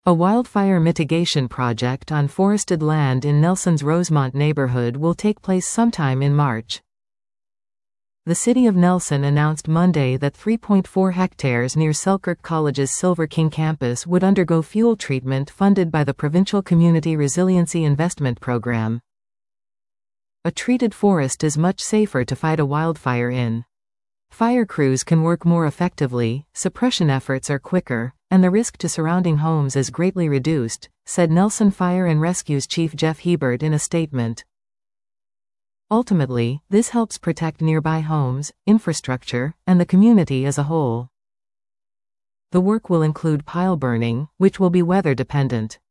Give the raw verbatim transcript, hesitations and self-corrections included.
A wildfire mitigation project on forested land in Nelson's Rosemont neighborhood will take place sometime in March. The City of Nelson announced Monday that three point four hectares near Selkirk College's Silver King campus would undergo fuel treatment funded by the Provincial Community Resiliency Investment Program. A treated forest is much safer to fight a wildfire in. Fire crews can work more effectively, suppression efforts are quicker, and the risk to surrounding homes is greatly reduced, said Nelson Fire and Rescue's Chief Jeff Hebert in a statement. Ultimately, this helps protect nearby homes, infrastructure, and the community as a whole. The work will include pile burning, which will be weather dependent.